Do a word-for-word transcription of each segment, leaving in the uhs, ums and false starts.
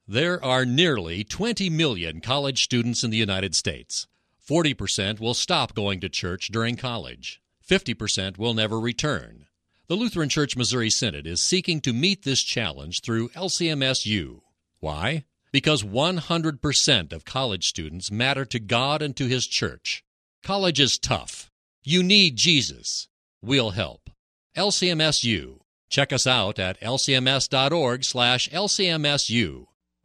There are nearly twenty million college students in the United States. forty percent will stop going to church during college. fifty percent will never return. The Lutheran Church Missouri Synod is seeking to meet this challenge through L C M S U. Why? Because one hundred percent of college students matter to God and to His church. College is tough. You need Jesus. We'll help. L C M S U. Check us out at L C M S dot org slash L C M S U.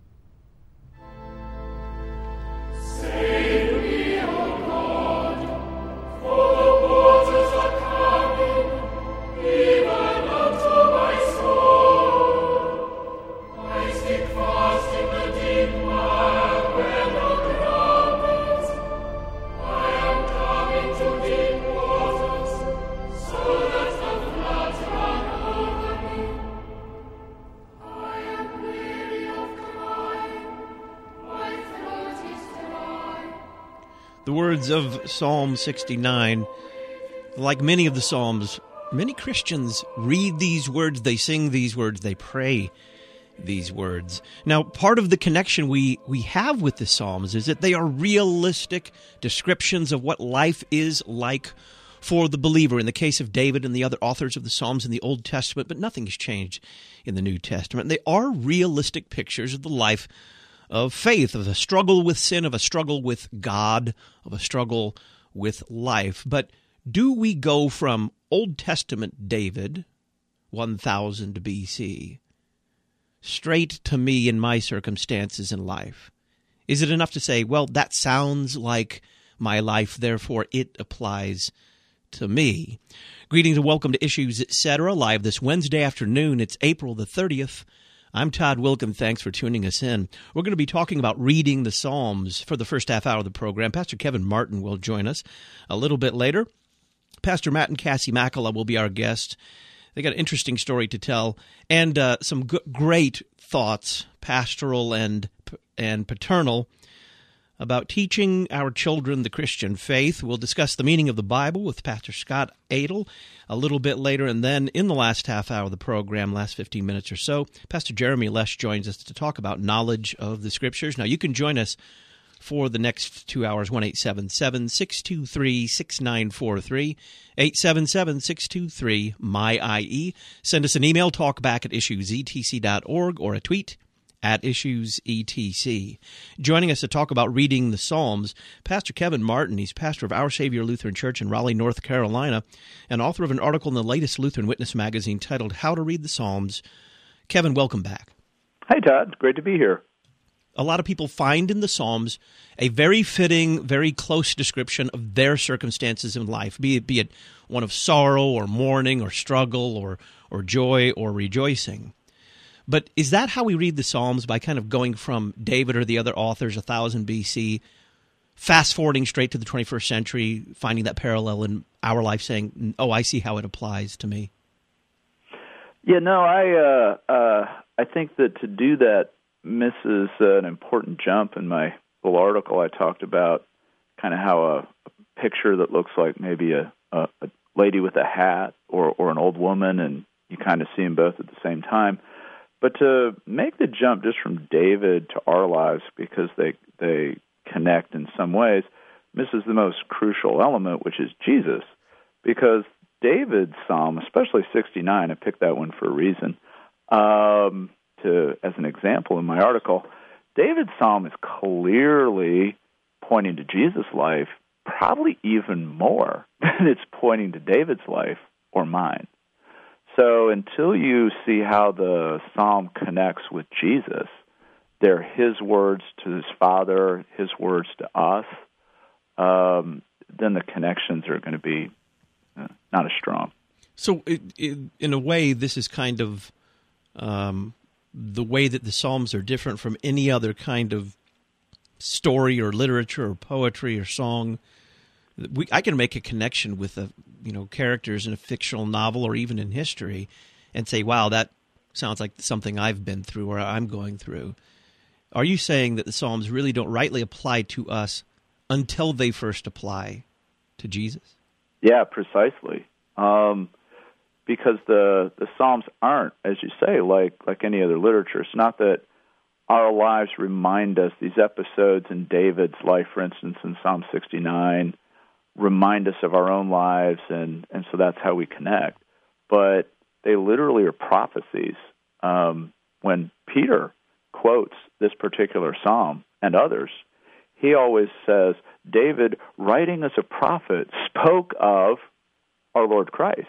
The words of Psalm sixty-nine, like many of the Psalms, many Christians read these words, they sing these words, they pray these words. Now, part of the connection we, we have with the Psalms is that they are realistic descriptions of what life is like for the believer, in the case of David and the other authors of the Psalms in the Old Testament, but nothing has changed in the New Testament. They are realistic pictures of the life of faith, of a struggle with sin, of a struggle with God, of a struggle with life. But do we go from Old Testament David, one thousand B C, straight to me in my circumstances in life? Is it enough to say, well, that sounds like my life, therefore it applies to me? Greetings and welcome to Issues, et cetera, live this Wednesday afternoon. It's April the thirtieth. I'm Todd Wilkin. Thanks for tuning us in. We're going to be talking about reading the Psalms for the first half hour of the program. Pastor Kevin Martin will join us a little bit later. Pastor Matt and Cassie Makala will be our guests. They got an interesting story to tell and uh, some g- great thoughts, pastoral and and paternal, about teaching our children the Christian faith. We'll discuss the meaning of the Bible with Pastor Scott Adel a little bit later, and then in the last half hour of the program, last fifteen minutes or so, Pastor Jeremy Lesh joins us to talk about knowledge of the Scriptures. Now, you can join us for the next two hours, one eight seven seven, six two three, six nine four three, eight seven seven, six two three, M Y I E. Send us an email, talkback at issues e t c dot org, or a tweet at Issues E T C. Joining us to talk about reading the Psalms, Pastor Kevin Martin. He's pastor of Our Savior Lutheran Church in Raleigh, North Carolina, and author of an article in the latest Lutheran Witness magazine titled How to Read the Psalms. Kevin, welcome back. Hi, Todd. Great to be here. A lot of people find in the Psalms a very fitting, very close description of their circumstances in life, be it, be it one of sorrow or mourning or struggle or, or joy or rejoicing. But is that how we read the Psalms, by kind of going from David or the other authors, one thousand B C, fast-forwarding straight to the twenty-first century, finding that parallel in our life, saying, oh, I see how it applies to me? Yeah, no, I uh, uh, I think that to do that misses uh, an important jump. In my little article, I talked about kind of how a, a picture that looks like maybe a, a, a lady with a hat or, or an old woman, and you kind of see them both at the same time. But to make the jump just from David to our lives, because they they connect in some ways, misses the most crucial element, which is Jesus. Because David's psalm, especially sixty-nine, I picked that one for a reason, um, to as an example in my article. David's psalm is clearly pointing to Jesus' life, probably even more than it's pointing to David's life or mine. So until you see how the psalm connects with Jesus, they're his words to his Father, his words to us, um, then the connections are going to be uh, not as strong. So it, it, in a way, this is kind of um, the way that the Psalms are different from any other kind of story or literature or poetry or song. We, I can make a connection with a, you know, characters in a fictional novel or even in history and say, wow, that sounds like something I've been through or I'm going through. Are you saying that the Psalms really don't rightly apply to us until they first apply to Jesus? Yeah, precisely. Um, because the the Psalms aren't, as you say, like like any other literature. It's not that our lives remind us, these episodes in David's life, for instance, in Psalm sixty-nine, remind us of our own lives, and, and so that's how we connect. But they literally are prophecies. Um, when Peter quotes this particular psalm and others, he always says, David, writing as a prophet, spoke of our Lord Christ.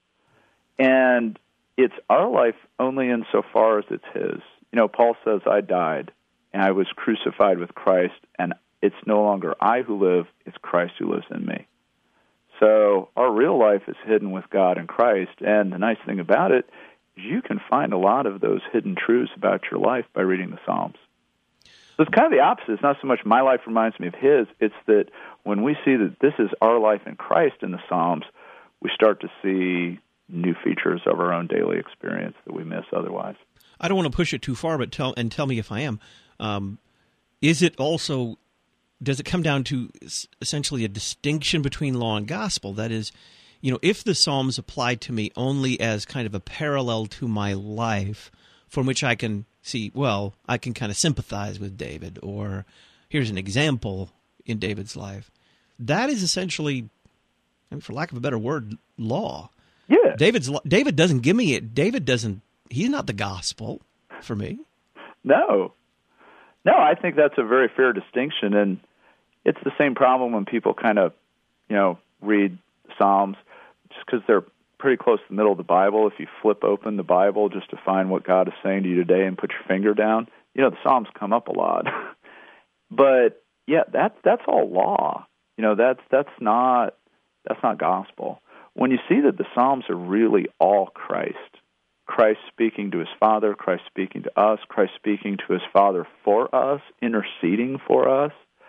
And it's our life only insofar as it's his. You know, Paul says, I died, and I was crucified with Christ, and it's no longer I who live, it's Christ who lives in me. So our real life is hidden with God in Christ, and the nice thing about it is you can find a lot of those hidden truths about your life by reading the Psalms. So it's kind of the opposite. It's not so much my life reminds me of his, it's that when we see that this is our life in Christ in the Psalms, we start to see new features of our own daily experience that we miss otherwise. I don't want to push it too far, but tell and tell me if I am. Um, is it also, does it come down to essentially a distinction between law and gospel? That is, you know, if the Psalms apply to me only as kind of a parallel to my life, from which I can see, well, I can kind of sympathize with David, or here's an example in David's life, that is essentially, I mean, for lack of a better word, law. Yeah. David's David doesn't give me it. David doesn't. He's not the gospel for me. No. No, I think that's a very fair distinction, and it's the same problem when people kind of, you know, read Psalms, just because they're pretty close to the middle of the Bible. If you flip open the Bible just to find what God is saying to you today and put your finger down, you know, the Psalms come up a lot. But yeah, that's that's all law. You know, that's that's not that's not gospel. When you see that the Psalms are really all Christ, Christ speaking to his Father, Christ speaking to us, Christ speaking to his Father for us, interceding for us,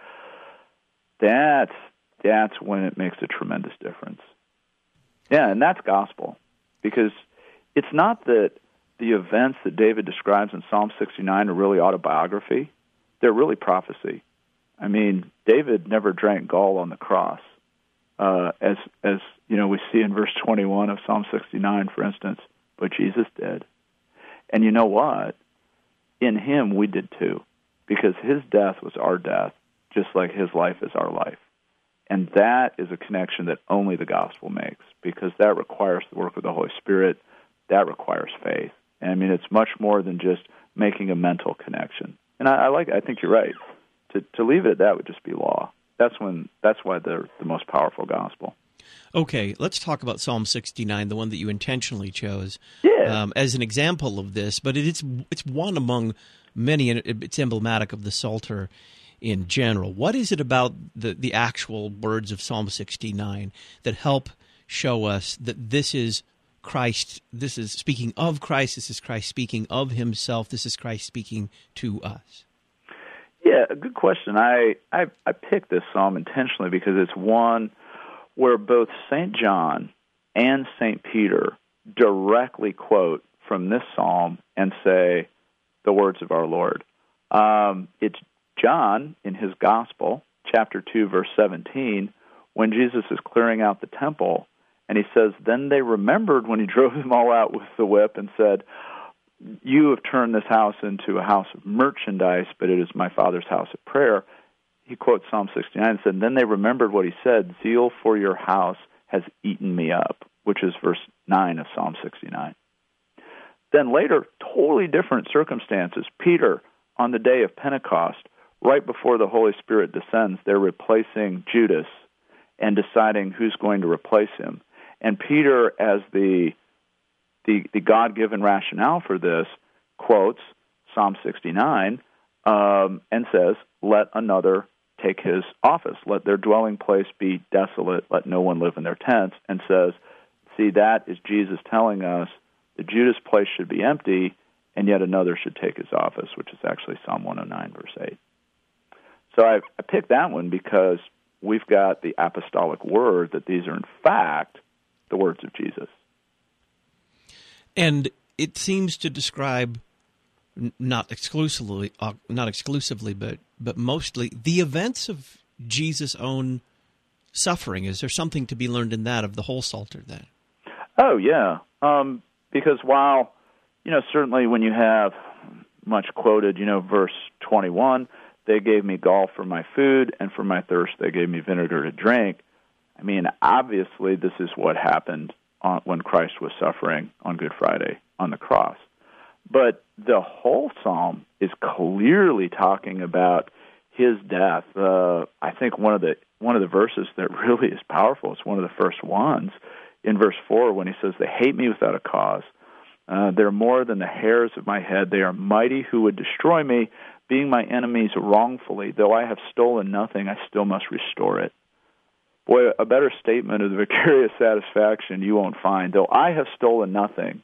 that's that's when it makes a tremendous difference. Yeah, and that's gospel, because it's not that the events that David describes in Psalm sixty-nine are really autobiography. They're really prophecy. I mean, David never drank gall on the cross, uh, as as you know we see in verse twenty-one of Psalm sixty-nine, for instance, but Jesus did. And you know what? In him we did too, because his death was our death, just like his life is our life. And that is a connection that only the gospel makes, because that requires the work of the Holy Spirit. That requires faith. And I mean, it's much more than just making a mental connection. And I, I like. I think you're right. To to leave it at that would just be law. That's when. That's why they're the most powerful gospel. Okay, let's talk about Psalm sixty-nine, the one that you intentionally chose, yeah. um, as an example of this. But it's it's one among many, and it's emblematic of the Psalter in general. What is it about the, the actual words of Psalm sixty-nine that help show us that this is Christ, this is speaking of Christ, this is Christ speaking of himself, this is Christ speaking to us? Yeah, a good question. I, I, I picked this psalm intentionally because it's one where both Saint John and Saint Peter directly quote from this psalm and say the words of our Lord. Um, it's John, in his Gospel, chapter two, verse seventeen, when Jesus is clearing out the temple, and he says, then they remembered when he drove them all out with the whip and said, you have turned this house into a house of merchandise, but it is my Father's house of prayer. He quotes Psalm sixty-nine and said, then they remembered what he said, zeal for your house has eaten me up, which is verse nine of Psalm sixty-nine. Then later, totally different circumstances. Peter, on the day of Pentecost, right before the Holy Spirit descends, they're replacing Judas and deciding who's going to replace him. And Peter, as the the, the God-given rationale for this, quotes Psalm sixty-nine um, and says, let another take his office. Let their dwelling place be desolate. Let no one live in their tents. And says, see, that is Jesus telling us the Judas place should be empty, and yet another should take his office, which is actually Psalm one oh nine, verse eight. So I, I picked that one because we've got the apostolic word that these are, in fact, the words of Jesus. And it seems to describe, not exclusively, uh, not exclusively, but but mostly the events of Jesus' own suffering. Is there something to be learned in that of the whole Psalter then? Oh, yeah. Um, because while, you know, certainly when you have much quoted, you know, verse twenty-one, they gave me gall for my food, and for my thirst they gave me vinegar to drink. I mean, obviously this is what happened on, when Christ was suffering on Good Friday on the cross. But the whole psalm is clearly talking about his death. Uh, I think one of the one of the verses that really is powerful is one of the first ones in verse four when he says, "They hate me without a cause. Uh, they're more than the hairs of my head. They are mighty who would destroy me, being my enemies wrongfully. Though I have stolen nothing, I still must restore it." Boy, a better statement of the vicarious satisfaction you won't find. Though I have stolen nothing,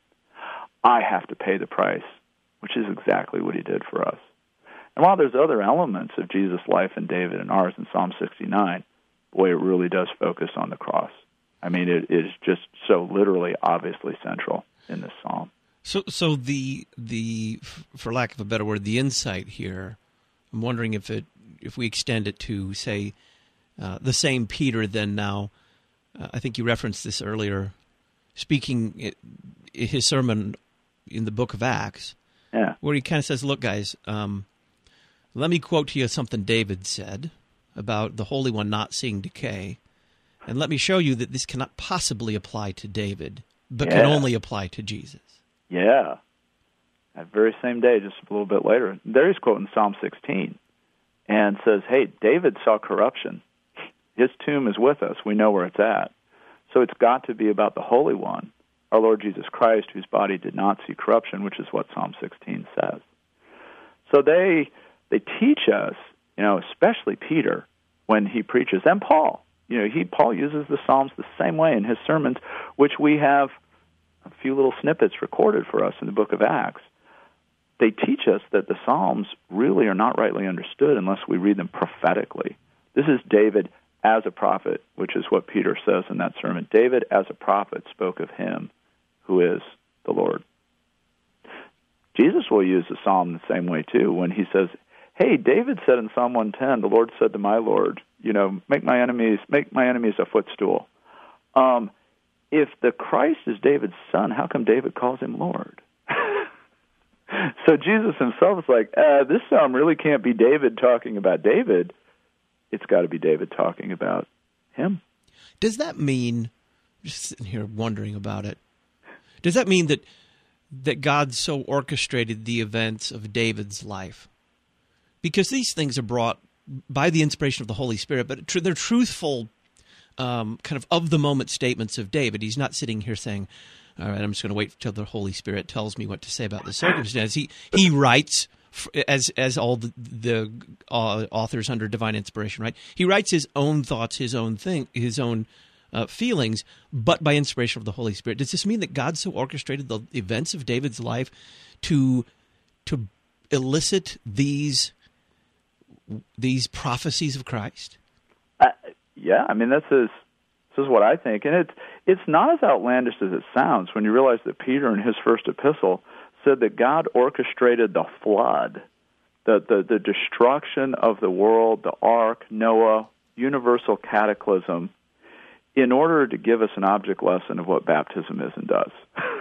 I have to pay the price, which is exactly what he did for us. And while there's other elements of Jesus' life and David and ours in Psalm sixty-nine, boy, it really does focus on the cross. I mean, it is just so literally, obviously central in this psalm. So, so the the for lack of a better word, the insight here. I'm wondering if it if we extend it to say uh, the same Peter. Then now, uh, I think you referenced this earlier, speaking it, his sermon in the book of Acts, yeah, where he kind of says, "Look, guys, um, let me quote to you something David said about the Holy One not seeing decay, and let me show you that this cannot possibly apply to David, but yeah. can only apply to Jesus." Yeah. That very same day, just a little bit later, there he's quoting Psalm sixteen and says, hey, David saw corruption. His tomb is with us. We know where it's at. So it's got to be about the Holy One, our Lord Jesus Christ, whose body did not see corruption, which is what Psalm sixteen says. So they they teach us, you know, especially Peter, when he preaches, and Paul. You know, he Paul uses the Psalms the same way in his sermons, which we have a few little snippets recorded for us in the book of Acts. They teach us that the Psalms really are not rightly understood unless we read them prophetically. This is David as a prophet, which is what Peter says in that sermon. David as a prophet spoke of him who is the Lord. Jesus will use the Psalm the same way too when he says, hey, David said in Psalm one ten, the Lord said to my Lord, you know, make my enemies make my enemies a footstool. Um, if the Christ is David's son, how come David calls him Lord? So Jesus himself is like, uh, this psalm really can't be David talking about David. It's got to be David talking about him. Does that mean, just sitting here wondering about it, does that mean that that God so orchestrated the events of David's life? Because these things are brought by the inspiration of the Holy Spirit, but they're truthful, um, kind of of-the-moment statements of David. He's not sitting here saying, all right, I'm just going to wait until the Holy Spirit tells me what to say about the circumstance. He he writes, as as all the, the uh, authors under divine inspiration, right? He writes his own thoughts, his own thing, his own uh, feelings, but by inspiration of the Holy Spirit. Does this mean that God so orchestrated the events of David's life to to elicit these these prophecies of Christ? Uh, yeah, I mean, this is this is what I think, and it's it's not as outlandish as it sounds when you realize that Peter, in his first epistle, said that God orchestrated the flood, the the, the destruction of the world, the ark, Noah, universal cataclysm, in order to give us an object lesson of what baptism is and does.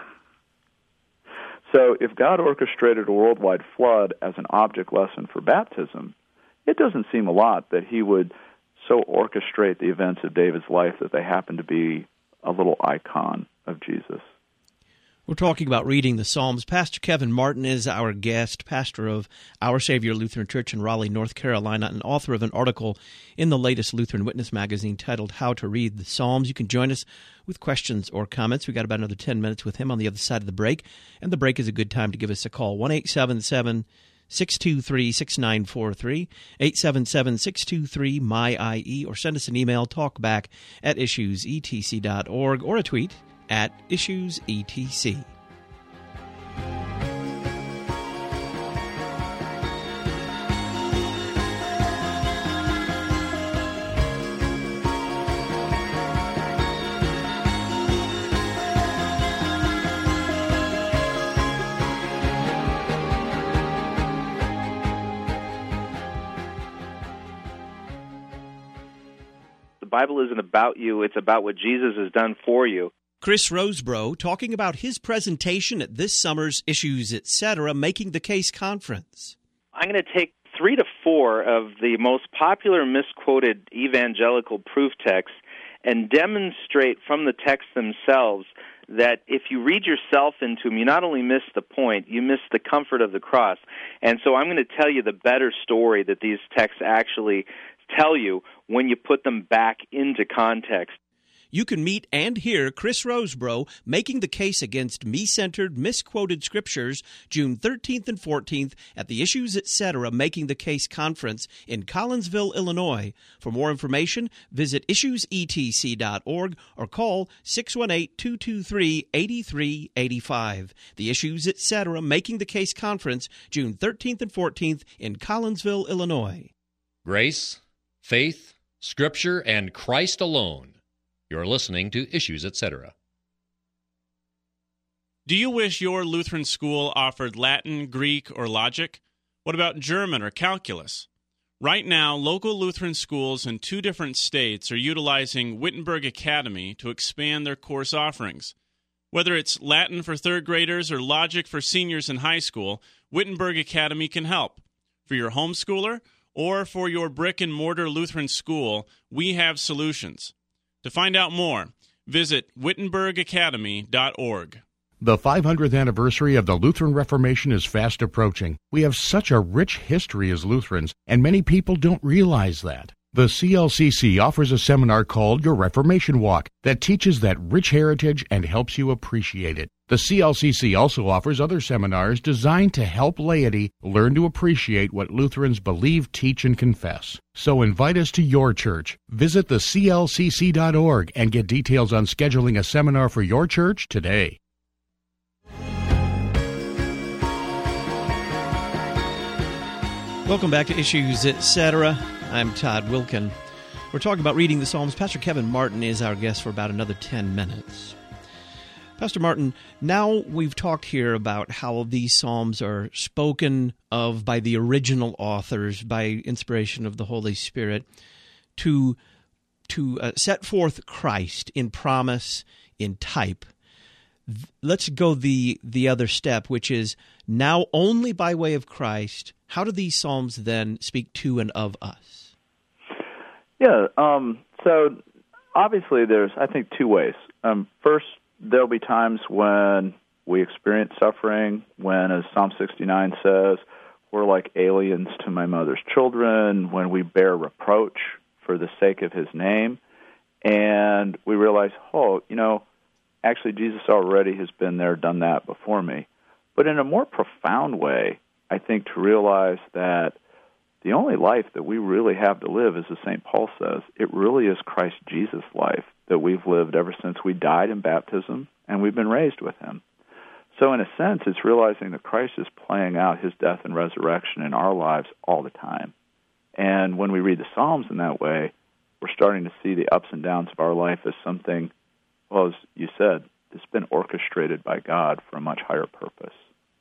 So, if God orchestrated a worldwide flood as an object lesson for baptism, it doesn't seem a lot that he would so orchestrate the events of David's life that they happen to be a little icon of Jesus. We're talking about reading the Psalms. Pastor Kevin Martin is our guest, pastor of Our Savior Lutheran Church in Raleigh, North Carolina, and author of an article in the latest Lutheran Witness magazine titled How to Read the Psalms. You can join us with questions or comments. We've got about another ten minutes with him on the other side of the break, and the break is a good time to give us a call. one eight seven seven, six two three, six nine four three, eight seven seven, six two three, M Y I E, or send us an email, talkback at issues e t c dot org, or a tweet at issues e t c. The Bible isn't about you, it's about what Jesus has done for you. Chris Rosebrough talking about his presentation at this summer's Issues Etc. Making the Case conference. I'm going to take three to four of the most popular misquoted evangelical proof texts and demonstrate from the texts themselves that if you read yourself into them, you not only miss the point, you miss the comfort of the cross. And so I'm going to tell you the better story that these texts actually tell you when you put them back into context. You can meet and hear Chris Rosebrough making the case against me-centered, misquoted scriptures June thirteenth and fourteenth at the Issues Etc. Making the Case conference in Collinsville, Illinois. For more information, visit issues e t c dot org or call six one eight, two two three, eight three eight five. The Issues Etc. Making the Case conference June thirteenth and fourteenth in Collinsville, Illinois. Grace, faith, Scripture, and Christ alone. You're listening to Issues Etc. Do you wish your Lutheran school offered Latin, Greek, or logic? What about German or calculus? Right now, local Lutheran schools in two different states are utilizing Wittenberg Academy to expand their course offerings. Whether it's Latin for third graders or logic for seniors in high school, Wittenberg Academy can help. For your homeschooler or for your brick-and-mortar Lutheran school, we have solutions. To find out more, visit wittenberg academy dot org. The five hundredth anniversary of the Lutheran Reformation is fast approaching. We have such a rich history as Lutherans, and many people don't realize that. The C L C C offers a seminar called Your Reformation Walk that teaches that rich heritage and helps you appreciate it. The C L C C also offers other seminars designed to help laity learn to appreciate what Lutherans believe, teach, and confess. So invite us to your church. Visit the C L C C dot org and get details on scheduling a seminar for your church today. Welcome back to Issues Etc. I'm Todd Wilkin. We're talking about reading the Psalms. Pastor Kevin Martin is our guest for about another ten minutes. Pastor Martin, now we've talked here about how these Psalms are spoken of by the original authors, by inspiration of the Holy Spirit, to, to uh, set forth Christ in promise, in type. Let's go the, the other step, which is now only by way of Christ. How do these Psalms then speak to and of us? Yeah, um, so obviously there's, I think, two ways. Um, first, there'll be times when we experience suffering, when, as Psalm sixty-nine says, we're like aliens to my mother's children, when we bear reproach for the sake of his name, and we realize, oh, you know, actually Jesus already has been there, done that before me. But in a more profound way, I think to realize that the only life that we really have to live, as Saint Paul says, it really is Christ Jesus' life that we've lived ever since we died in baptism and we've been raised with him. So in a sense, it's realizing that Christ is playing out his death and resurrection in our lives all the time. And when we read the Psalms in that way, we're starting to see the ups and downs of our life as something, well, as you said, it's been orchestrated by God for a much higher purpose.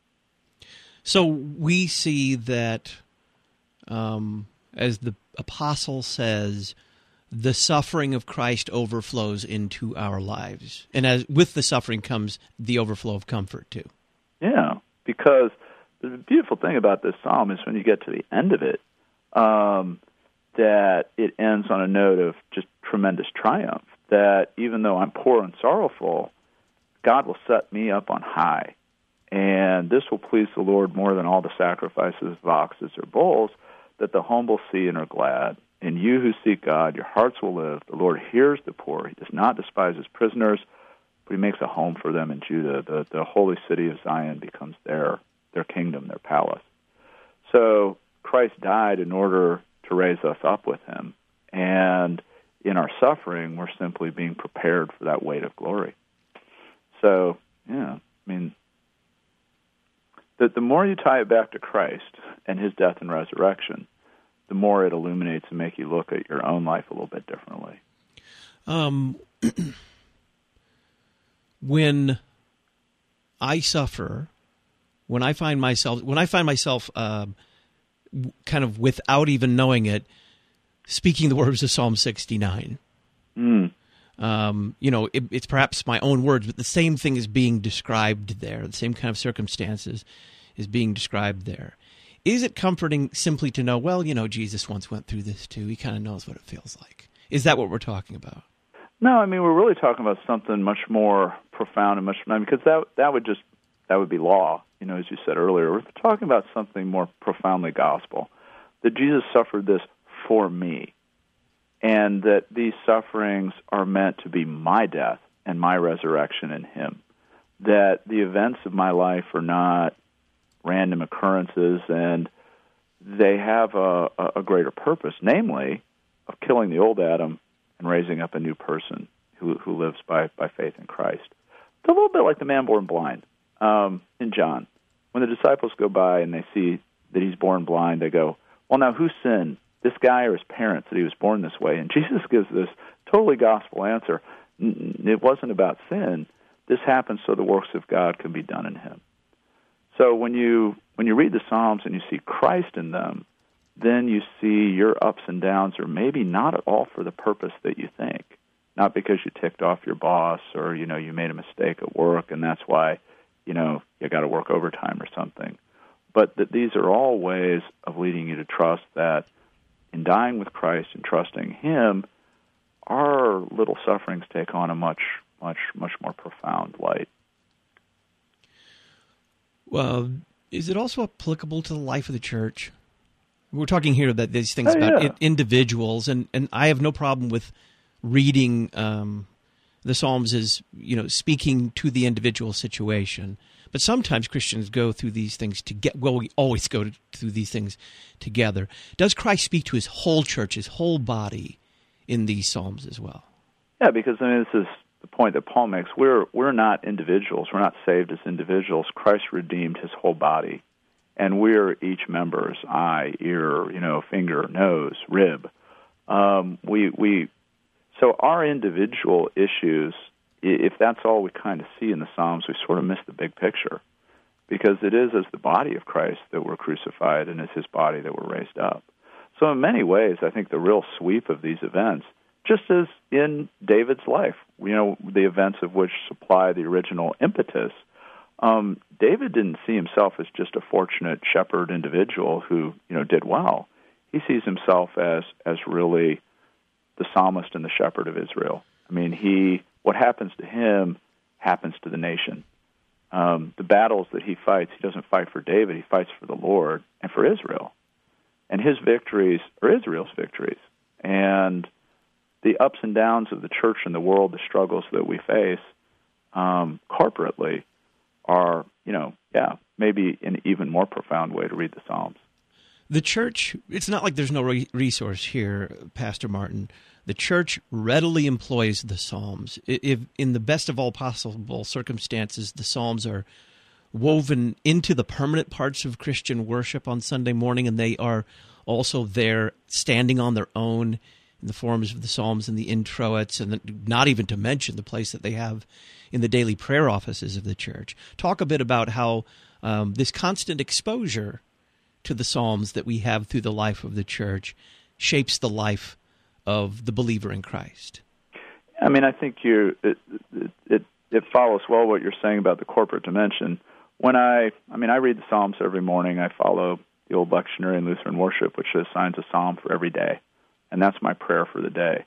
So we see that, um, as the apostle says, the suffering of Christ overflows into our lives. And as with the suffering comes the overflow of comfort, too. Yeah, because the beautiful thing about this psalm is when you get to the end of it, um, that it ends on a note of just tremendous triumph, that even though I'm poor and sorrowful, God will set me up on high. And this will please the Lord more than all the sacrifices of oxes or bulls, that the humble see and are glad. In you who seek God, your hearts will live. The Lord hears the poor. He does not despise his prisoners, but he makes a home for them in Judah. The, the holy city of Zion becomes their, their kingdom, their palace. So Christ died in order to raise us up with him. And in our suffering, we're simply being prepared for that weight of glory. So, yeah, I mean, the, the more you tie it back to Christ and his death and resurrection, the more it illuminates and makes you look at your own life a little bit differently. Um, when I suffer, when I find myself, when I find myself uh, kind of without even knowing it, speaking the words of Psalm sixty-nine, mm. Um, you know, it, it's perhaps my own words, but the same thing is being described there. The same kind of circumstances is being described there. Is it comforting simply to know, well, you know, Jesus once went through this too. He kind of knows what it feels like. Is that what we're talking about? No, I mean, we're really talking about something much more profound and much, I mean, because that that would just, that would be law, you know, as you said earlier. We're talking about something more profoundly gospel, that Jesus suffered this for me, and that these sufferings are meant to be my death and my resurrection in him, that the events of my life are not random occurrences, and they have a, a greater purpose, namely of killing the old Adam and raising up a new person who, who lives by, by faith in Christ. It's a little bit like the man born blind um, in John. When the disciples go by and they see that he's born blind, they go, well, now who sinned, this guy or his parents, that he was born this way? And Jesus gives this totally gospel answer. It wasn't about sin. This happened so the works of God can be done in him. So when you when you read the Psalms and you see Christ in them, then you see your ups and downs are maybe not at all for the purpose that you think. Not because you ticked off your boss or, you know, you made a mistake at work and that's why, you know, you got to work overtime or something. But that these are all ways of leading you to trust that in dying with Christ and trusting him, our little sufferings take on a much, much, much more profound light. Well, is it also applicable to the life of the church? We're talking here about these things oh, about yeah. individuals, and, and I have no problem with reading um, the Psalms as, you know, speaking to the individual situation. But sometimes Christians go through these things to get. Well, we always go to, through these things together. Does Christ speak to his whole church, his whole body, in these Psalms as well? Yeah, because I mean, this is the point that Paul makes. We're we're not individuals. We're not saved as individuals. Christ redeemed his whole body, and we're each member's eye, ear, you know, finger, nose, rib. Um, we we so our individual issues, if that's all we kind of see in the Psalms, we sort of miss the big picture, because it is as the body of Christ that we're crucified and as his body that we're raised up. So in many ways, I think the real sweep of these events, just as in David's life, you know, the events of which supply the original impetus, um, David didn't see himself as just a fortunate shepherd individual who, you know, did well. He sees himself as as really the psalmist and the shepherd of Israel. I mean, he what happens to him happens to the nation. Um, the battles that he fights, he doesn't fight for David, he fights for the Lord and for Israel. And his victories are Israel's victories. And the ups and downs of the church and the world, the struggles that we face um, corporately are, you know, yeah, maybe an even more profound way to read the Psalms. The church, it's not like there's no re- resource here, Pastor Martin. The church readily employs the Psalms. If, in the best of all possible circumstances, the Psalms are woven into the permanent parts of Christian worship on Sunday morning, and they are also there standing on their own in the forms of the Psalms and the introits, and the, not even to mention the place that they have in the daily prayer offices of the church. Talk a bit about how um, this constant exposure to the Psalms that we have through the life of the church shapes the life of the believer in Christ. I mean, I think you it, it it follows well what you're saying about the corporate dimension. When I, I mean, I read the Psalms every morning. I follow the old lectionary in Lutheran worship, which assigns a psalm for every day, and that's my prayer for the day.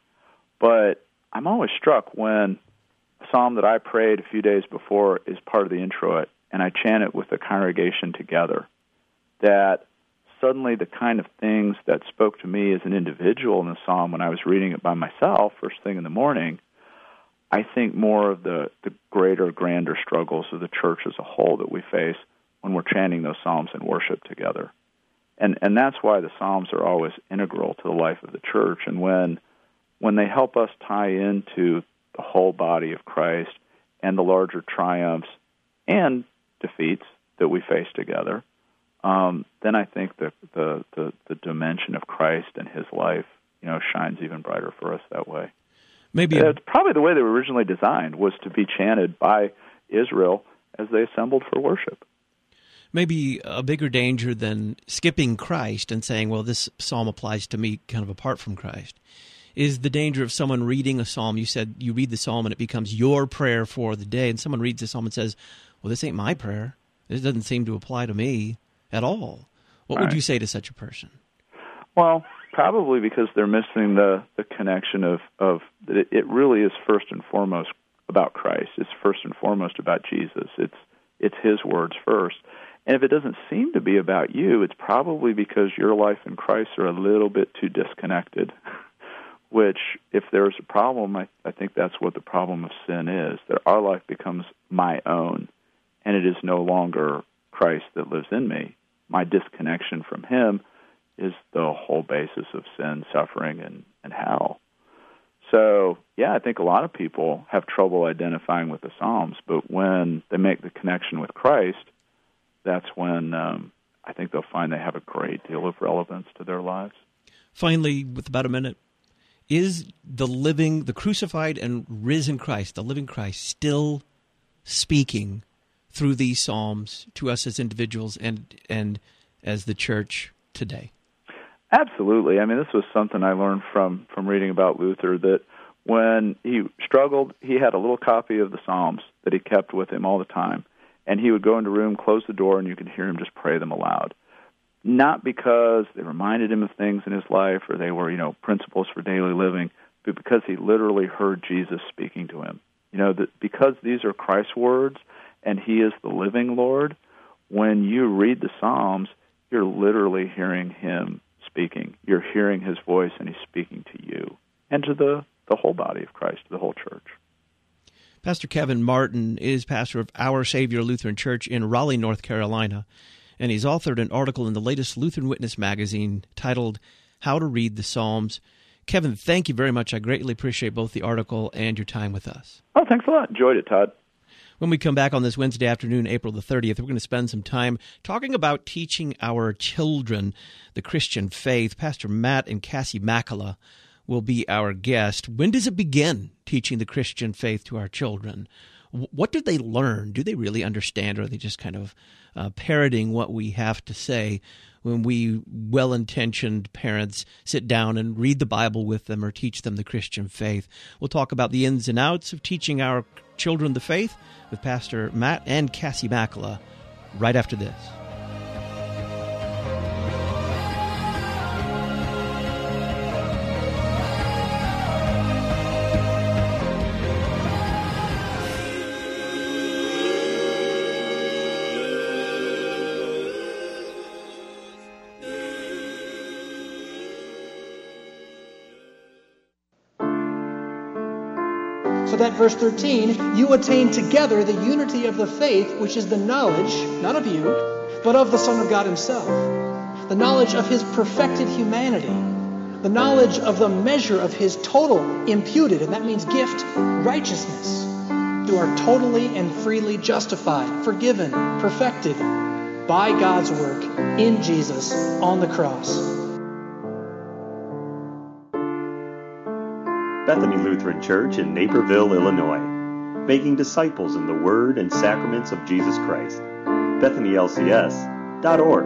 But I'm always struck when a psalm that I prayed a few days before is part of the introit, and I chant it with the congregation together, that suddenly the kind of things that spoke to me as an individual in the psalm when I was reading it by myself first thing in the morning, I think more of the, the greater, grander struggles of the church as a whole that we face when we're chanting those psalms in worship together. And and that's why the psalms are always integral to the life of the church. And when when they help us tie into the whole body of Christ and the larger triumphs and defeats that we face together, Um, then I think the, the, the, the dimension of Christ and his life, you know, shines even brighter for us that way. Maybe it's probably the way they were originally designed, was to be chanted by Israel as they assembled for worship. Maybe a bigger danger than skipping Christ and saying, well, this psalm applies to me kind of apart from Christ, is the danger of someone reading a psalm. You said you read the psalm and it becomes your prayer for the day, and someone reads the psalm and says, well, this ain't my prayer. This doesn't seem to apply to me at all. What Right. would you say to such a person? Well, probably because they're missing the, the connection of, of that it, it really is first and foremost about Christ. It's first and foremost about Jesus. It's it's His words first. And if it doesn't seem to be about you, it's probably because your life and Christ are a little bit too disconnected, which if there's a problem, I, I think that's what the problem of sin is, that our life becomes my own, and it is no longer Christ that lives in me. My disconnection from Him is the whole basis of sin, suffering, and, and hell. So, yeah, I think a lot of people have trouble identifying with the Psalms, but when they make the connection with Christ, that's when um, I think they'll find they have a great deal of relevance to their lives. Finally, with about a minute, is the living, the crucified and risen Christ, the living Christ, still speaking through these Psalms to us as individuals and and as the church today? Absolutely. I mean, this was something I learned from, from reading about Luther, that when he struggled, he had a little copy of the Psalms that he kept with him all the time. And he would go into a room, close the door, and you could hear him just pray them aloud. Not because they reminded him of things in his life or they were, you know, principles for daily living, but because he literally heard Jesus speaking to him. You know, that because these are Christ's words and He is the living Lord, when you read the Psalms, you're literally hearing Him speaking. You're hearing His voice, and He's speaking to you and to the, the whole body of Christ, the whole church. Pastor Kevin Martin is pastor of Our Savior Lutheran Church in Raleigh, North Carolina, and he's authored an article in the latest Lutheran Witness magazine titled How to Read the Psalms. Kevin, thank you very much. I greatly appreciate both the article and your time with us. Oh, thanks a lot. Enjoyed it, Todd. When we come back on this Wednesday afternoon, April the thirtieth, we're going to spend some time talking about teaching our children the Christian faith. Pastor Matt and Cassie Makala will be our guest. When does it begin, teaching the Christian faith to our children? What do they learn? Do they really understand, or are they just kind of uh, parroting what we have to say when we well-intentioned parents sit down and read the Bible with them or teach them the Christian faith? We'll talk about the ins and outs of teaching our children the faith with Pastor Matt and Cassie Makala right after this. So that verse thirteen, you attain together the unity of the faith, which is the knowledge, not of you, but of the Son of God Himself. The knowledge of His perfected humanity. The knowledge of the measure of His total imputed, and that means gift, righteousness. You are totally and freely justified, forgiven, perfected by God's work in Jesus on the cross. Bethany Lutheran Church in Naperville, Illinois, making disciples in the Word and sacraments of Jesus Christ. Bethany L C S dot org.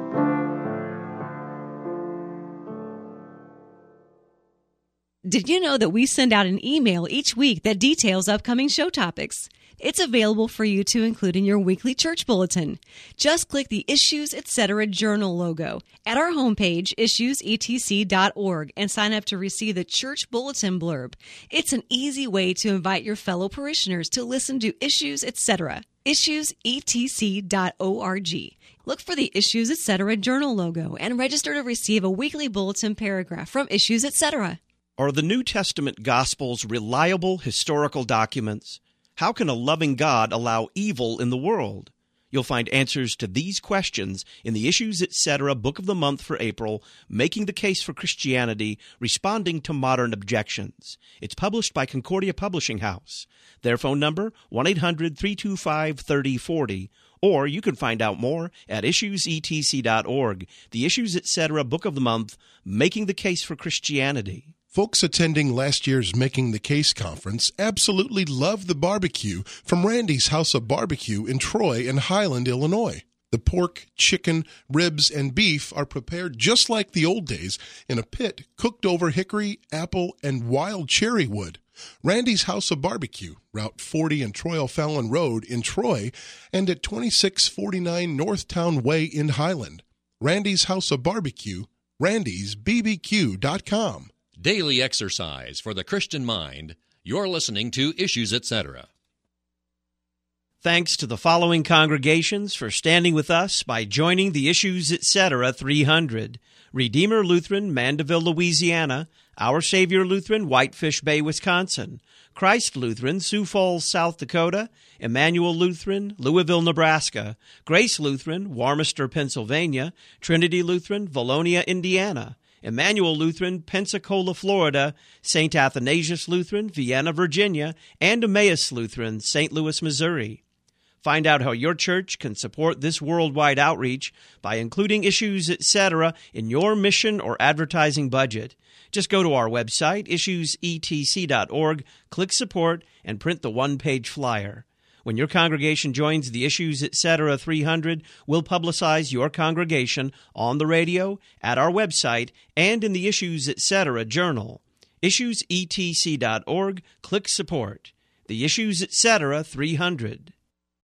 Did you know that we send out an email each week that details upcoming show topics? It's available for you to include in your weekly church bulletin. Just click the Issues, et cetera journal logo at our homepage, issues e t c dot org, and sign up to receive the church bulletin blurb. It's an easy way to invite your fellow parishioners to listen to Issues, et cetera. issues e t c dot org. Look for the Issues, et cetera journal logo and register to receive a weekly bulletin paragraph from Issues, et cetera. Are the New Testament Gospels reliable historical documents? How can a loving God allow evil in the world? You'll find answers to these questions in the Issues, et cetera Book of the Month for April, Making the Case for Christianity, Responding to Modern Objections. It's published by Concordia Publishing House. Their phone number, one eight hundred three two five three oh four oh, or you can find out more at issues e t c dot org. The Issues, et cetera Book of the Month, Making the Case for Christianity. Folks attending last year's Making the Case conference absolutely loved the barbecue from Randy's House of Barbecue in Troy and Highland, Illinois. The pork, chicken, ribs, and beef are prepared just like the old days in a pit cooked over hickory, apple, and wild cherry wood. Randy's House of Barbecue, Route forty and Troy O'Fallon Road in Troy, and at twenty-six forty-nine Northtown Way in Highland. Randy's House of Barbecue, randys b b q dot com. Daily exercise for the Christian mind. You're listening to Issues, et cetera. Thanks to the following congregations for standing with us by joining the Issues, et cetera three hundred. Redeemer Lutheran, Mandeville, Louisiana. Our Savior Lutheran, Whitefish Bay, Wisconsin. Christ Lutheran, Sioux Falls, South Dakota. Emmanuel Lutheran, Louisville, Nebraska. Grace Lutheran, Warmester, Pennsylvania. Trinity Lutheran, Valonia, Indiana. Emmanuel Lutheran, Pensacola, Florida. Saint Athanasius Lutheran, Vienna, Virginia. And Emmaus Lutheran, Saint Louis, Missouri. Find out how your church can support this worldwide outreach by including Issues, et cetera in your mission or advertising budget. Just go to our website, issues e t c dot org, click Support, and print the one-page flyer. When your congregation joins the Issues, et cetera three hundred, we'll publicize your congregation on the radio, at our website, and in the Issues, et cetera journal. issues e t c dot org, click Support. The Issues, et cetera three hundred.